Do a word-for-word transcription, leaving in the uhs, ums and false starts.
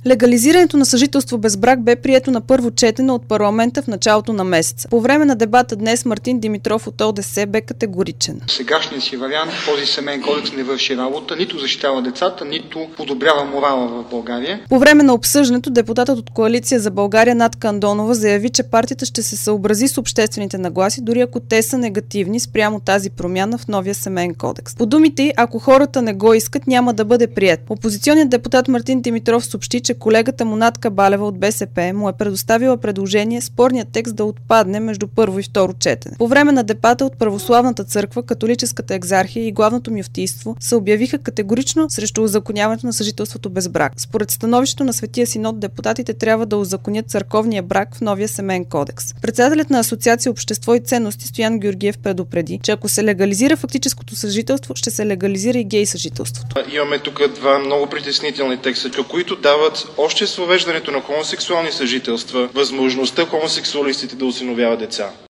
Легализирането на съжителство без брак бе прието на първо четене от парламента в началото на месеца. По време на дебата днес Мартин Димитров от О Д С бе категоричен. Сегашният си вариант, този семейен кодекс не върши работа, нито защитава децата, нито подобрява морала в България. По време на обсъждането депутатът от Коалиция за България Натка Андонова заяви, че партията ще се съобрази с обществените нагласи, дори ако те са негативни спрямо тази промяна в новия семейен кодекс. По думите й, ако хората не го искат, няма да бъде приет. Опозиционният депутат Мартин Димитров съобщи, че колегата му Натка Балева от Б С П му е предоставила предложение спорният текст да отпадне между първо и второ четене. По време на дебата от Православната църква, Католическата екзархия и Главното мюфтийство се обявиха категорично срещу узаконяването на съжителството без брак. Според становището на Светия синод, депутатите трябва да узаконят църковния брак в новия семейен кодекс. Председателят на Асоциация Общество и ценности Стоян Георгиев предупреди, че ако се легализира фактическото съжителство, ще се легализира и гей съжителството. Имаме тук два много притеснителни текста, които дават още с въвеждането на хомосексуални съжителства възможността хомосексуалистите да осиновяват деца.